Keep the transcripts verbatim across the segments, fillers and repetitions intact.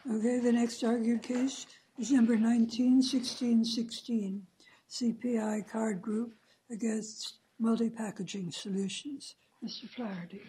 Okay, the next argued case is number nineteen sixteen sixteen, C P I Card Group against Multi-Packaging Solutions. Mister Flaherty.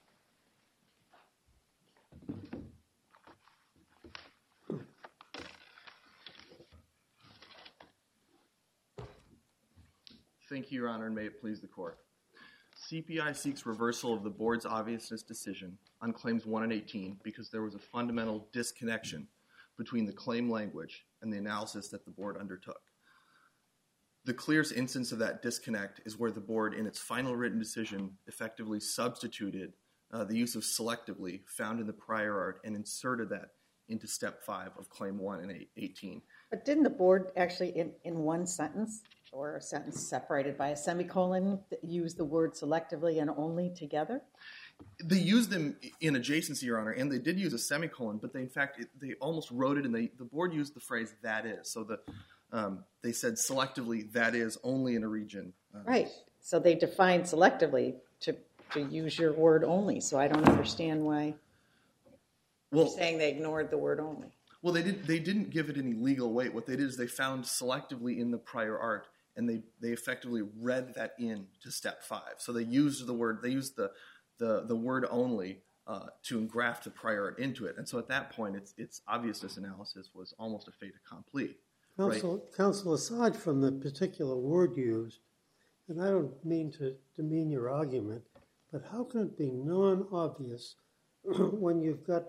Thank you, Your Honor, and may it please the Court. C P I seeks reversal of the Board's obviousness decision on Claims one and eighteen because there was a fundamental disconnection between the claim language and the analysis that the Board undertook. The clearest instance of that disconnect is where the Board, in its final written decision, effectively substituted uh, the use of selectively found in the prior art and inserted that into Step five of Claim one and eighteen. But didn't the Board actually, in, in one sentence, or a sentence separated by a semicolon, use the word selectively and only together? They used them in adjacency, Your Honor, and they did use a semicolon, but they, in fact, it, they almost wrote it, and they, the Board used the phrase, that is. So the, um, they said selectively, that is, only in a region. Uh, right. So they defined selectively to, to use your word only. So I don't understand why well, you're saying they ignored the word only. Well, they, did, they didn't give it any legal weight. What they did is they found selectively in the prior art, and they, they effectively read that in to Step five. So they used the word, they used the, the, the word only uh, to engraft the prior art into it. And so at that point, its, its obviousness analysis was almost a fait accompli. Counsel, right? Counsel, aside from the particular word used, and I don't mean to demean your argument, but how can it be non-obvious when you've got,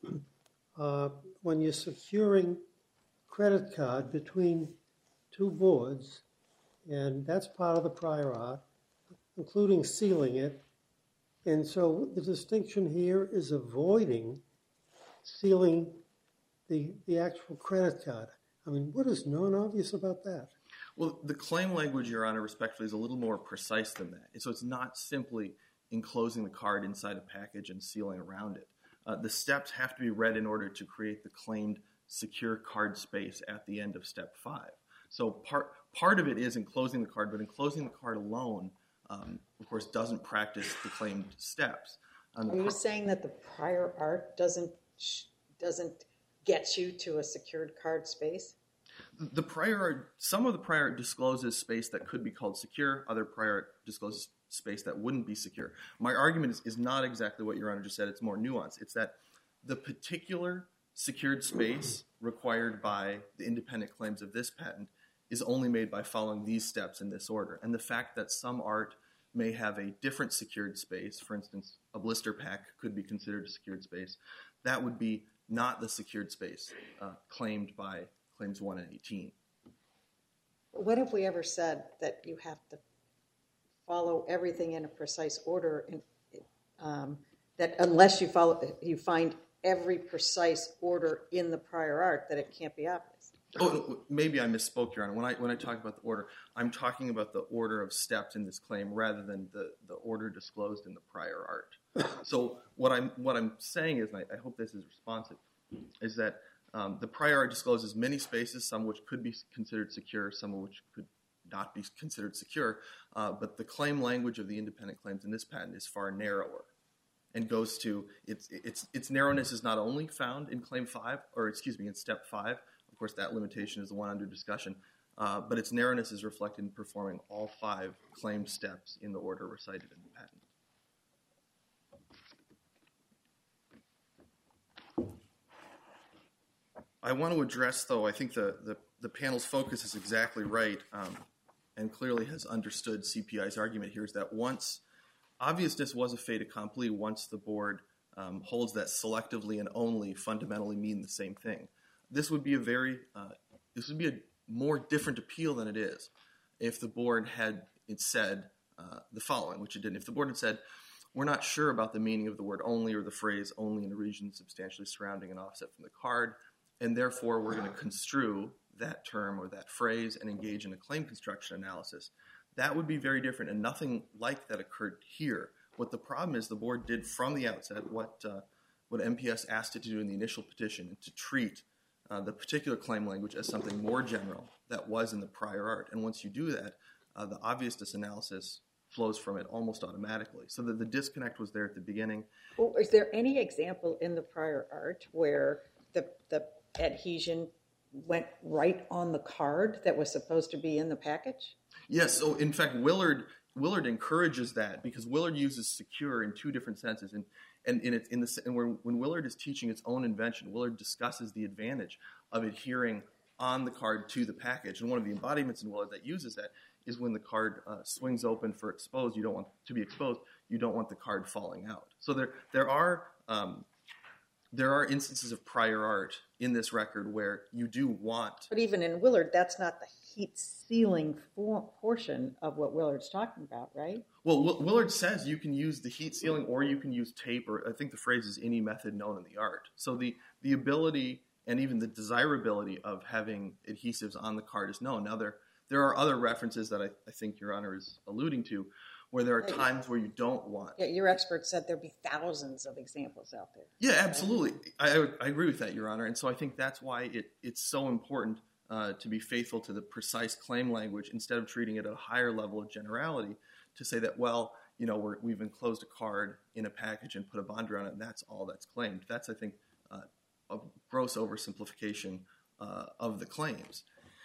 uh, when you're securing credit card between two boards, and that's part of the prior art, including sealing it. And so the distinction here is avoiding sealing the, the actual credit card. I mean, what is non-obvious about that? Well, the claim language, Your Honor, respectfully, is a little more precise than that. And so it's not simply enclosing the card inside a package and sealing around it. Uh, the steps have to be read in order to create the claimed secure card space at the end of Step five. So part part of it is enclosing the card, but enclosing the card alone, um, of course, doesn't practice the claimed steps. Um, Are you saying that the prior art doesn't doesn't get you to a secured card space? The prior art, some of the prior art discloses space that could be called secure. Other prior art discloses space that wouldn't be secure. My argument is, is not exactly what Your Honor just said. It's more nuanced. It's that the particular secured space required by the independent claims of this patent is only made by following these steps in this order. And the fact that some art may have a different secured space, for instance, a blister pack could be considered a secured space, that would be not the secured space uh, claimed by Claims one and eighteen. What if we ever said that you have to follow everything in a precise order, and um, that unless you follow, you find every precise order in the prior art, that it can't be obvious? Oh, maybe I misspoke, Your Honor. When I when I talk about the order, I'm talking about the order of steps in this claim rather than the, the order disclosed in the prior art. So what I'm what I'm saying is, and I, I hope this is responsive, is that um, the prior art discloses many spaces, some which could be considered secure, some of which could not be considered secure, uh, but the claim language of the independent claims in this patent is far narrower and goes to, its, its, its narrowness is not only found in Claim five, or excuse me, in Step five. Of course, that limitation is the one under discussion, uh, but its narrowness is reflected in performing all five claimed steps in the order recited in the patent. I want to address, though, I think the, the, the panel's focus is exactly right, um, and clearly has understood C P I's argument here, is that once obviousness was a fait accompli, once the board um, holds that selectively and only fundamentally mean the same thing, this would be a very, uh, this would be a more different appeal than it is if the board had it said uh, the following, which it didn't. If the board had said, we're not sure about the meaning of the word only or the phrase only in a region substantially surrounding an offset from the card, and therefore we're going to construe that term or that phrase and engage in a claim construction analysis, that would be very different, and nothing like that occurred here. What the problem is, the board did from the outset what uh, what M P S asked it to do in the initial petition, and to treat uh, the particular claim language as something more general that was in the prior art. And once you do that, uh, the obviousness analysis flows from it almost automatically. So that the disconnect was there at the beginning. Well, is there any example in the prior art where the, the adhesion went right on the card that was supposed to be in the package? Yes. So in fact, Willard Willard encourages that because Willard uses secure in two different senses. And and in it in the and when, when Willard is teaching its own invention, Willard discusses the advantage of adhering on the card to the package. And one of the embodiments in Willard that uses that is when the card uh, swings open for exposed, you don't want to be exposed, you don't want the card falling out. So there there are um, there are instances of prior art in this record where you do want. But even in Willard, that's not the heat sealing for, portion of what Willard's talking about, right? Well, w- Willard says you can use the heat sealing or you can use tape, or I think the phrase is any method known in the art. So the, the ability and even the desirability of having adhesives on the card is known. Now, there, there are other references that I, I think Your Honor is alluding to where there are times where you don't want. Yeah, your expert said there'd be thousands of examples out there. Yeah, absolutely. I, I agree with that, Your Honor. And so I think that's why it, it's so important uh, to be faithful to the precise claim language instead of treating it at a higher level of generality to say that, well, you know, we're, we've enclosed a card in a package and put a bond around it, and that's all that's claimed. That's, I think, uh, a gross oversimplification uh, of the claims.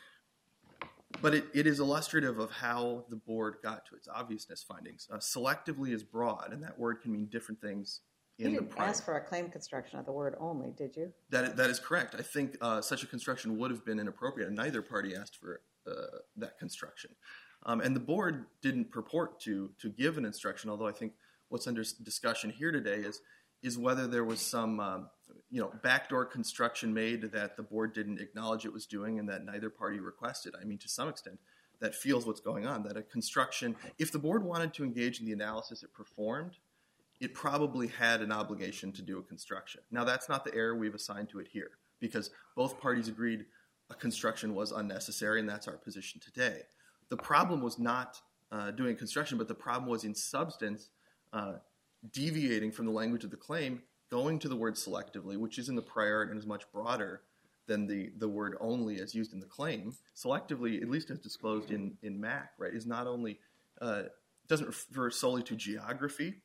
But it, it is illustrative of how the board got to its obviousness findings. Uh, selectively is broad, and that word can mean different things in you the didn't prior. ask for a claim construction of the word only, did you? That, that is correct. I think uh, such a construction would have been inappropriate, and neither party asked for uh, that construction. Um, and the board didn't purport to, to give an instruction, although I think what's under discussion here today is is whether there was some um, you know, backdoor construction made that the board didn't acknowledge it was doing and that neither party requested. I mean, to some extent, that feels what's going on, that a construction, if the board wanted to engage in the analysis it performed, it probably had an obligation to do a construction. Now, that's not the error we've assigned to it here, because both parties agreed a construction was unnecessary, and that's our position today. The problem was not uh, doing construction, but the problem was in substance uh, deviating from the language of the claim, going to the word selectively, which is in the prior art and is much broader than the, the word only as used in the claim. Selectively, at least as disclosed in, in M A C, right, is not only, uh, doesn't refer solely to geography,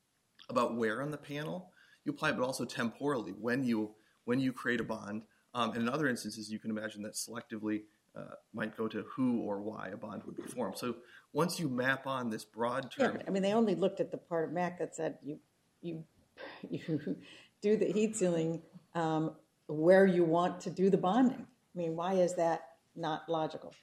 about where on the panel you apply it, but also temporally, when you, when you create a bond. Um, and in other instances, you can imagine that selectively uh, might go to who or why a bond would be formed. So once you map on this broad term... Yeah, I mean, they only looked at the part of M A C that said you you you do the heat sealing um, where you want to do the bonding. I mean, why is that not logical?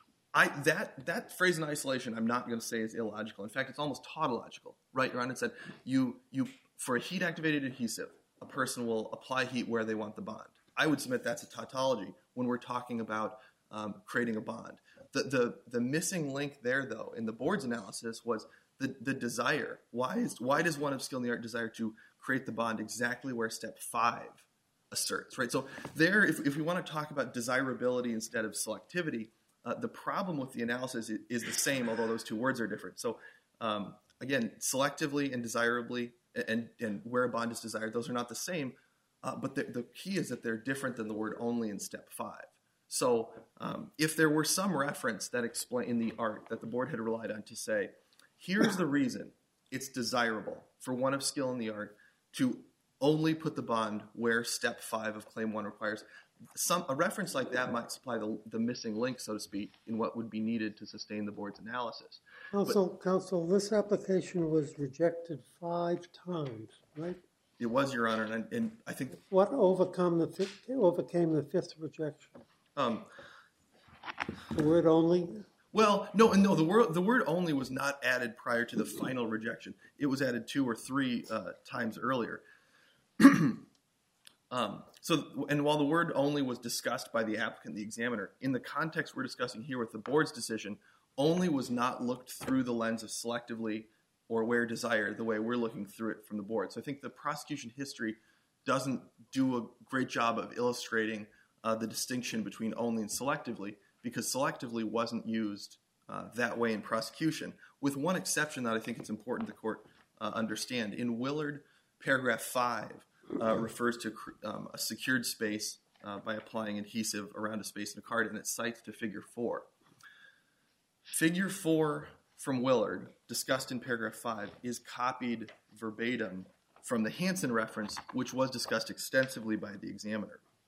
I that that phrase in isolation, I'm not going to say is illogical. In fact, it's almost tautological, right? Your Honor said you you for a heat-activated adhesive, a person will apply heat where they want the bond. I would submit that's a tautology when we're talking about um, creating a bond. The, the the missing link there, though, in the board's analysis was the the desire. Why is why does one of skill in the art desire to create the bond exactly where step five asserts, right? So there, if if we want to talk about desirability instead of selectivity, uh, the problem with the analysis is, is the same, although those two words are different. So um, again, selectively and desirably, and and where a bond is desired, those are not the same. Uh, but the, the key is that they're different than the word only in step five. So um, if there were some reference that explain in the art that the board had relied on to say, here's the reason it's desirable for one of skill in the art to only put the bond where step five of claim one requires, some a reference like that might supply the, the missing link, so to speak, in what would be needed to sustain the board's analysis. Counsel, But, counsel, this application was rejected five times, right? It was, Your Honor, and, and I think... What overcome the fifth, overcame the fifth rejection? Um, The word only? Well, no, no. The word the word only was not added prior to the final rejection. It was added two or three uh, times earlier. um, so, and while the word only was discussed by the applicant, the examiner, in the context we're discussing here with the board's decision, only was not looked through the lens of selectively or where desired, the way we're looking through it from the board. So I think the prosecution history doesn't do a great job of illustrating uh, the distinction between only and selectively, because selectively wasn't used uh, that way in prosecution, with one exception that I think it's important the court uh, understand. In Willard, paragraph five uh, refers to um, a secured space uh, by applying adhesive around a space in a card, and it cites to figure four. Figure four from Willard, discussed in paragraph five, is copied verbatim from the Hansen reference, which was discussed extensively by the examiner.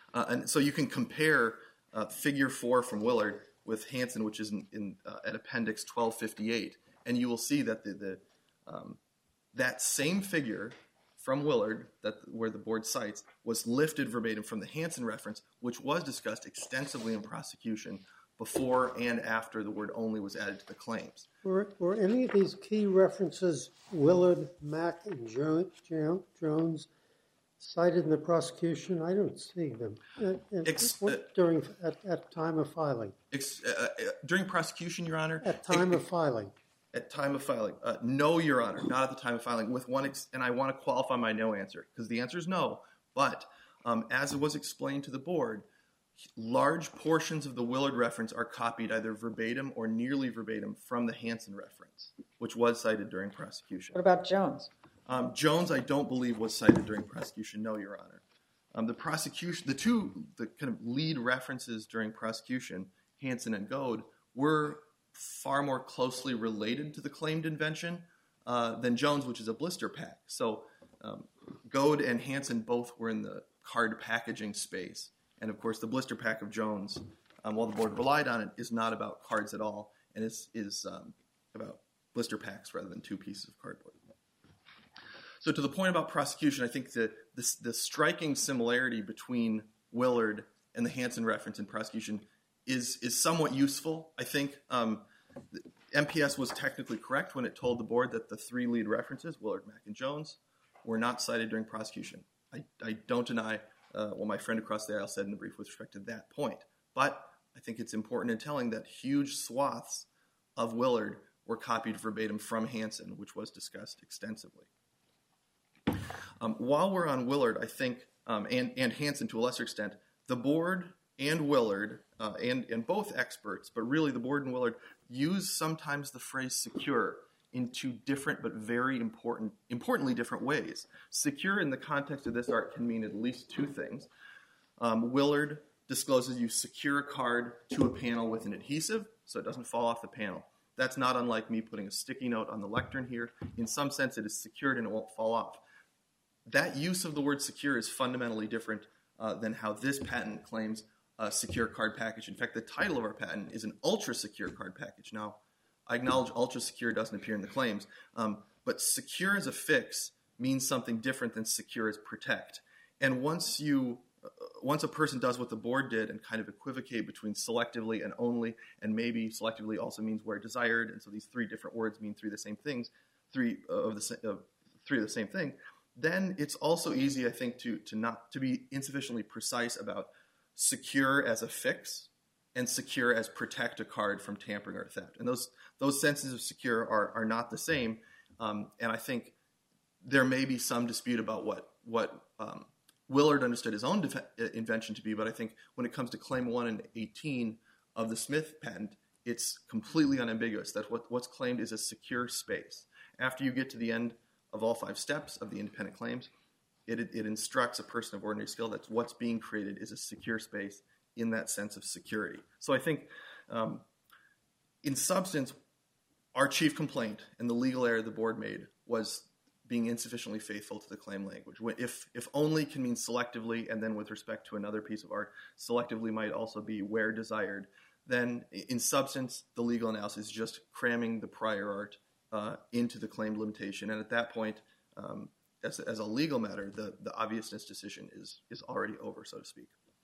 Uh, and so you can compare uh, figure four from Willard with Hansen, which is in, in uh, at Appendix twelve fifty-eight, and you will see that the, the um, that same figure from Willard, that where the board cites, was lifted verbatim from the Hansen reference, which was discussed extensively in prosecution before and after the word only was added to the claims. Were, were any of these key references, Willard, Mack, and jo- jo- Jones, cited in the prosecution? I don't see them. Uh, Ex- what, uh, during at, at time of filing? Ex- uh, uh, during prosecution, Your Honor? At time ex- of filing. At time of filing. Uh, no, Your Honor, not at the time of filing. With one, ex- and I want to qualify my no answer, because the answer is no. But um, as it was explained to the board, large portions of the Willard reference are copied either verbatim or nearly verbatim from the Hansen reference, which was cited during prosecution. What about Jones? Um, Jones, I don't believe, was cited during prosecution. No, Your Honor. Um, the prosecution, the two, the kind of lead references during prosecution, Hansen and Goad, were far more closely related to the claimed invention uh, than Jones, which is a blister pack. So um, Goad and Hansen both were in the card packaging space. And, of course, the blister pack of Jones, um, while the board relied on it, is not about cards at all, and is, is um, about blister packs rather than two pieces of cardboard. So to the point about prosecution, I think the, the, the striking similarity between Willard and the Hansen reference in prosecution is is somewhat useful. I think um, M P S was technically correct when it told the board that the three lead references, Willard, Mack, and Jones, were not cited during prosecution. I, I don't deny uh, what my friend across the aisle said in the brief with respect to that point. But I think it's important in telling that huge swaths of Willard were copied verbatim from Hansen, which was discussed extensively. Um, while we're on Willard, I think, um, and, and Hansen to a lesser extent, the board and Willard, uh, and, and both experts, but really the board and Willard, use sometimes the phrase secure in two different but very important, importantly different ways. Secure in the context of this art can mean at least two things. Um, Willard discloses you secure a card to a panel with an adhesive so it doesn't fall off the panel. That's not unlike me putting a sticky note on the lectern here. In some sense, it is secured and it won't fall off. That use of the word secure is fundamentally different uh, than how this patent claims a secure card package. In fact, the title of our patent is an ultra-secure card package. Now, I acknowledge ultra-secure doesn't appear in the claims, um, but secure as a fix means something different than secure as protect. And once you, uh, once a person does what the board did and kind of equivocate between selectively and only, and maybe selectively also means where desired, and so these three different words mean three of the same things, three of the uh, three of the same thing, then it's also easy, I think, to to not to be insufficiently precise about secure as a fix and secure as protect a card from tampering or theft. And those those senses of secure are are not the same. Um, and I think there may be some dispute about what what um, Willard understood his own def- invention to be. But I think when it comes to Claim one and eighteen of the Smith patent, it's completely unambiguous that what, what's claimed is a secure space. After you get to the end of all five steps of the independent claims, it, it, it instructs a person of ordinary skill that what's being created is a secure space in that sense of security. So I think um, in substance, our chief complaint and the legal error the board made was being insufficiently faithful to the claim language. If, if only can mean selectively, and then with respect to another piece of art, selectively might also be where desired, then in substance, the legal analysis is just cramming the prior art uh, into the claimed limitation. And at that point, um, as, as a legal matter, the, the obviousness decision is, is already over, so to speak.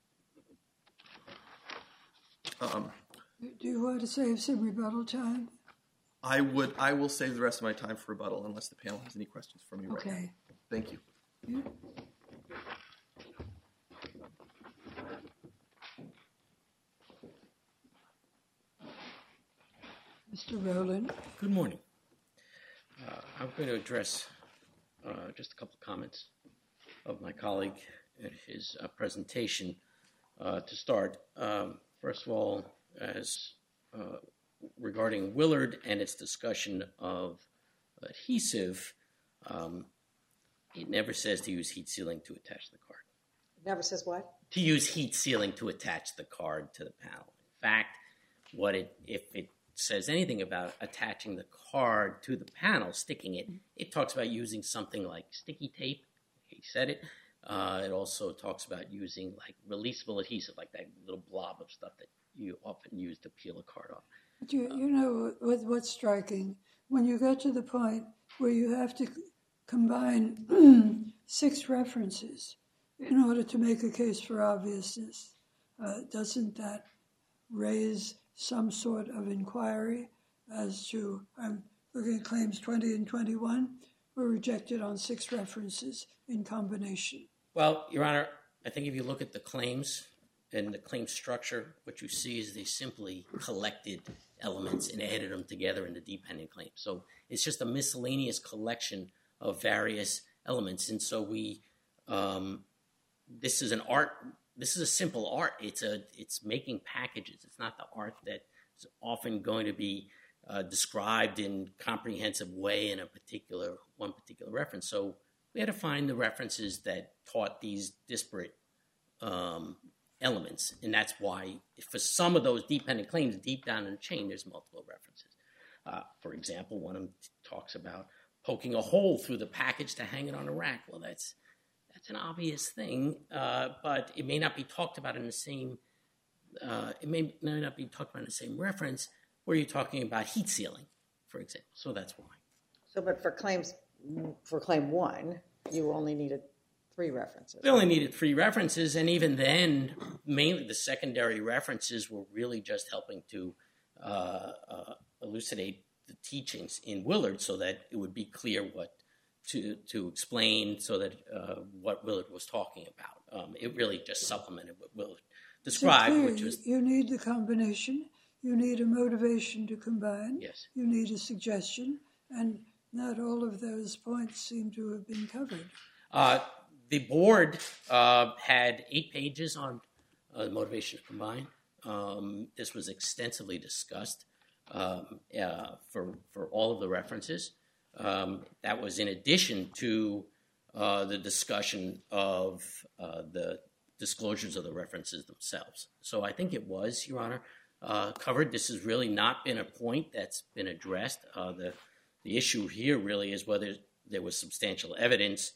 Um, Do you want to save some rebuttal time? I would. I will save the rest of my time for rebuttal unless the panel has any questions for me right now. Okay. Thank you. Yeah. Mister Rowland. Good morning. Uh, I'm going to address uh, just a couple of comments of my colleague in his uh, presentation. Uh, to start, um, first of all, as uh, regarding Willard and its discussion of adhesive, um, it never says to use heat sealing to attach the card. It never says what? To use heat sealing to attach the card to the panel. In fact, what it if it says anything about attaching the card to the panel, sticking it, it talks about using something like sticky tape. He said it. Uh, it also talks about using like releasable adhesive, like that little blob of stuff that you often use to peel a card off. But you, you know what, what's striking? When you get to the point where you have to combine six references in order to make a case for obviousness, uh, doesn't that raise some sort of inquiry as to, I'm looking at claims twenty and twenty-one, were rejected on six references in combination? Well, Your Honor, I think if you look at the claims and the claim structure, what you see is they simply collected elements and added them together in the dependent claim. So it's just a miscellaneous collection of various elements. And so we, um, this is an art, this is a simple art. It's a, it's making packages. It's not the art that is often going to be uh, described in comprehensive way in a particular, one particular reference. So we had to find the references that taught these disparate um, elements. And that's why for some of those dependent claims deep down in the chain, there's multiple references. Uh, for example, one of them talks about poking a hole through the package to hang it on a rack. Well, that's that's an obvious thing, uh, but it may not be talked about in the same, uh, it may, may not be talked about in the same reference where you're talking about heat sealing, for example. So that's why. So, but for claims, for claim one, you only needed three references. We only needed three references, and even then, mainly the secondary references were really just helping to uh, uh, elucidate the teachings in Willard so that it would be clear what to to explain, so that uh, what Willard was talking about. Um, it really just supplemented what Willard described, so which was... You need the combination, you need a motivation to combine, Yes. You need a suggestion, and not all of those points seem to have been covered. Uh, the board uh, had eight pages on uh, motivation to combine. Um, this was extensively discussed um, uh, for for all of the references. Um, that was in addition to uh, the discussion of uh, the disclosures of the references themselves. So I think it was, Your Honor, uh, covered. This has really not been a point that's been addressed. Uh, the the issue here really is whether there was substantial evidence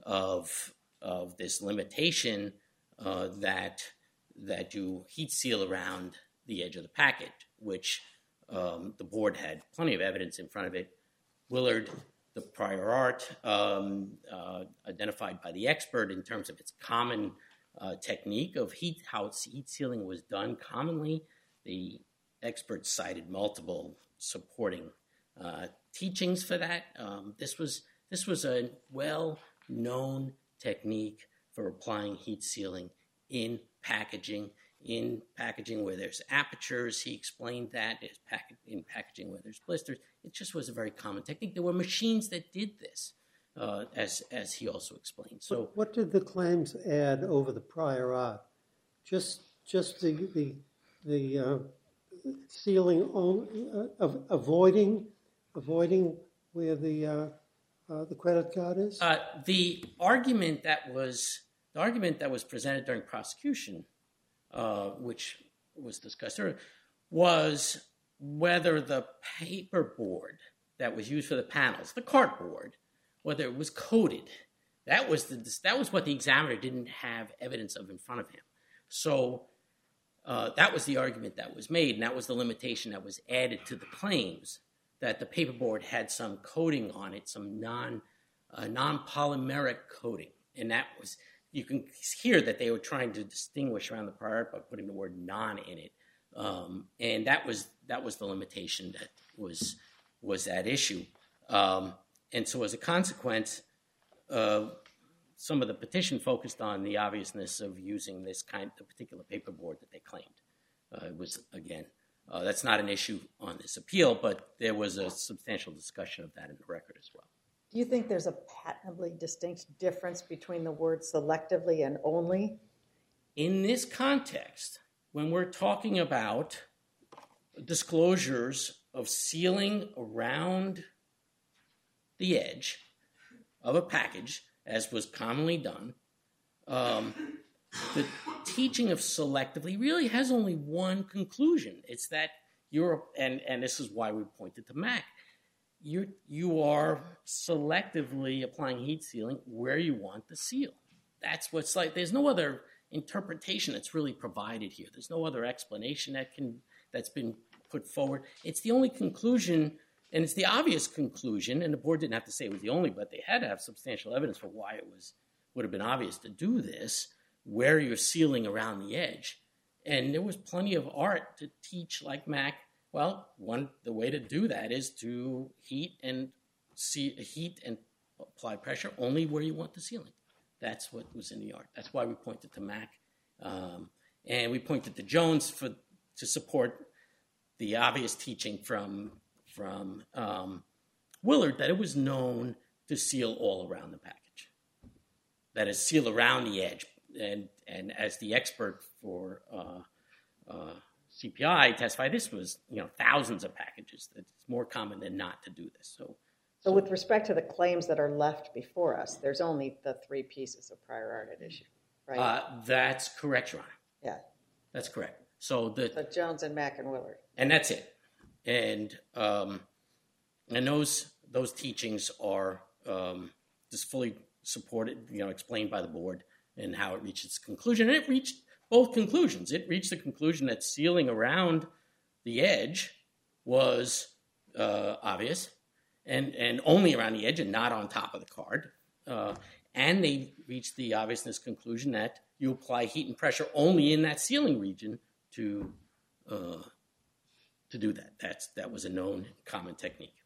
of of this limitation uh, that that you heat seal around the edge of the packet, which um, the board had plenty of evidence in front of it. Willard, the prior art, um, uh, identified by the expert in terms of its common uh, technique of heat, how heat sealing was done commonly. The expert cited multiple supporting uh, teachings for that. Um, this was this was a well-known technique for applying heat sealing in packaging. In packaging where there's apertures, he explained that. There's pack- in packaging where there's blisters. It just was a very common technique. There were machines that did this, uh, as as he also explained. So, what, what did the claims add over the prior art? Just just the the the uh, sealing on, uh, av- avoiding avoiding where the uh, uh, the credit card is. Uh, the argument that was the argument that was presented during prosecution, uh, which was discussed earlier, was whether the paperboard that was used for the panels, the cardboard, whether it was coated. That was the that was what the examiner didn't have evidence of in front of him. So uh, that was the argument that was made, and that was the limitation that was added to the claims, that the paperboard had some coating on it, some non uh, non-polymeric coating, and that was, you can hear that they were trying to distinguish around the prior art by putting the word "non" in it, um, and that was that was the limitation that was was at issue, um, and so as a consequence, uh, some of the petition focused on the obviousness of using this kind, the particular paperboard that they claimed. Uh, it was again. Uh, that's not an issue on this appeal, but there was a substantial discussion of that in the record as well. Do you think there's a patently distinct difference between the words selectively and only? In this context, when we're talking about disclosures of sealing around the edge of a package, as was commonly done, um, the teaching of selectively really has only one conclusion. It's that you're, and, and this is why we pointed to Mack, you you are selectively applying heat sealing where you want the seal. that's what's like. There's no other interpretation that's really provided here. There's no other explanation that can that's been put forward. It's the only conclusion, and it's the obvious conclusion, and the board didn't have to say it was the only, but they had to have substantial evidence for why it was would have been obvious to do this, where you're sealing around the edge. And there was plenty of art to teach, like Mac. Well, one the way to do that is to heat and see heat and apply pressure only where you want the sealing. That's what was in the art. That's why we pointed to Mac, um, and we pointed to Jones for to support the obvious teaching from from um, Willard that it was known to seal all around the package. That is, seal around the edge. And and as the expert for uh, uh, C P I testified, this was you know thousands of packages. It's more common than not to do this. So, so with respect to the claims that are left before us, there's only the three pieces of prior art at issue, right? Uh, that's correct, Your Honor. Yeah, that's correct. So the so Jones and Mac and Willard, and that's it. And um, and those those teachings are um, just fully supported, you know, explained by the board. And how it reached its conclusion. And it reached both conclusions. It reached the conclusion that sealing around the edge was uh, obvious and, and only around the edge and not on top of the card. Uh, and they reached the obviousness conclusion that you apply heat and pressure only in that sealing region to uh, to do that. That's, that was a known common technique.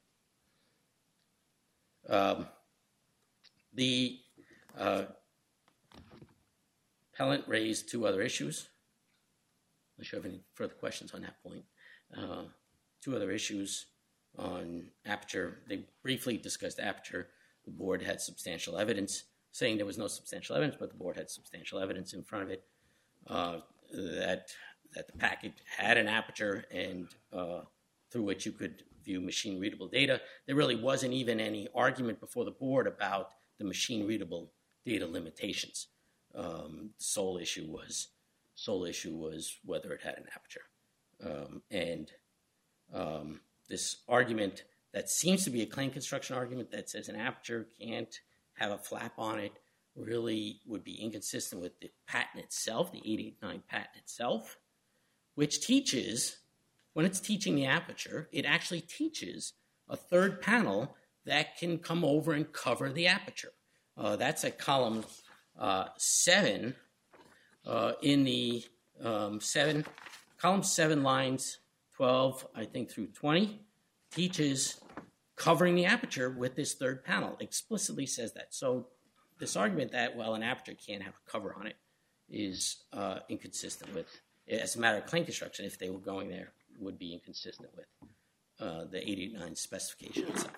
Um, the... Uh, Appellant raised two other issues. Unless you have any further questions on that point. Uh, two other issues on aperture. They briefly discussed aperture. The board had substantial evidence, saying there was no substantial evidence, but the board had substantial evidence in front of it uh, that that the package had an aperture and uh, through which you could view machine-readable data. There really wasn't even any argument before the board about the machine-readable data limitations. Um, sole issue was sole issue was whether it had an aperture, um, and um, this argument that seems to be a claim construction argument that says an aperture can't have a flap on it really would be inconsistent with the patent itself, the eight eighty-nine patent itself, which teaches when it's teaching the aperture, it actually teaches a third panel that can come over and cover the aperture. Uh, that's at column. Uh, seven uh, in the um, seven column seven lines twelve I think through twenty teaches covering the aperture with this third panel explicitly says that. So this argument that well an aperture can't have a cover on it is uh, inconsistent with, as a matter of claim construction, if they were going there, would be inconsistent with uh, the eight eighty-nine specification itself.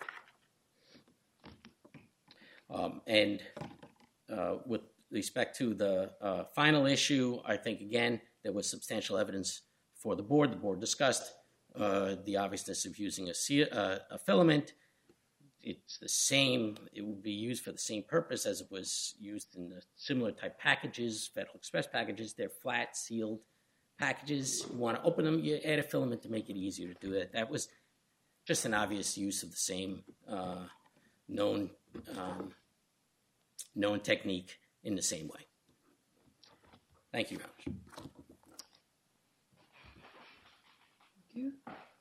Um, and Uh, with respect to the uh, final issue, I think, again, there was substantial evidence for the board. The board discussed uh, the obviousness of using a, uh, a filament. It's the same. It would be used for the same purpose as it was used in the similar type packages, Federal Express packages. They're flat, sealed packages. You want to open them, you add a filament to make it easier to do that. That was just an obvious use of the same uh, known um known technique in the same way. Thank you, Your Honor. Thank you.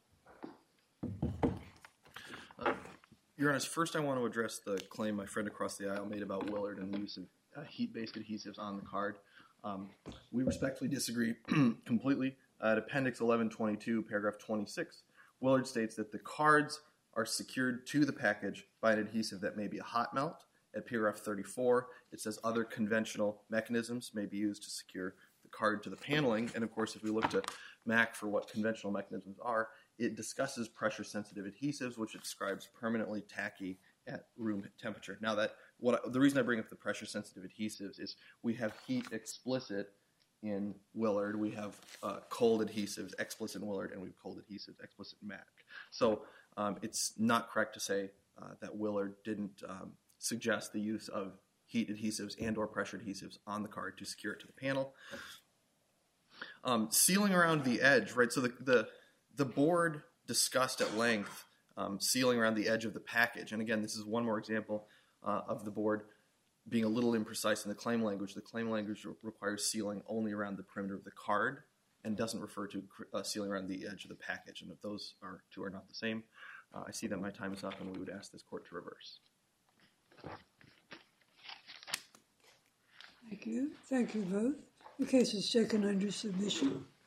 Uh, Your Honor, first I want to address the claim my friend across the aisle made about Willard and the use of uh, heat-based adhesives on the card. Um, we respectfully disagree completely. At Appendix eleven twenty-two, paragraph twenty-six, Willard states that the cards are secured to the package by an adhesive that may be a hot melt. At paragraph thirty-four, it says other conventional mechanisms may be used to secure the card to the paneling. And of course, if we look to Mac for what conventional mechanisms are, it discusses pressure-sensitive adhesives, which it describes permanently tacky at room temperature. Now, that what I, the reason I bring up the pressure-sensitive adhesives is we have heat explicit in Willard, we have uh, cold adhesives explicit in Willard, and we have cold adhesives explicit in Mac. So um, it's not correct to say uh, that Willard didn't um, suggest the use of heat adhesives and or pressure adhesives on the card to secure it to the panel. Um, sealing around the edge, right? So the the, the board discussed at length um, sealing around the edge of the package. And again, this is one more example uh, of the board being a little imprecise in the claim language. The claim language re- requires sealing only around the perimeter of the card and doesn't refer to uh, sealing around the edge of the package. And if those are two are not the same, uh, I see that my time is up, and we would ask this court to reverse. Thank you. Thank you both. The case is taken under submission.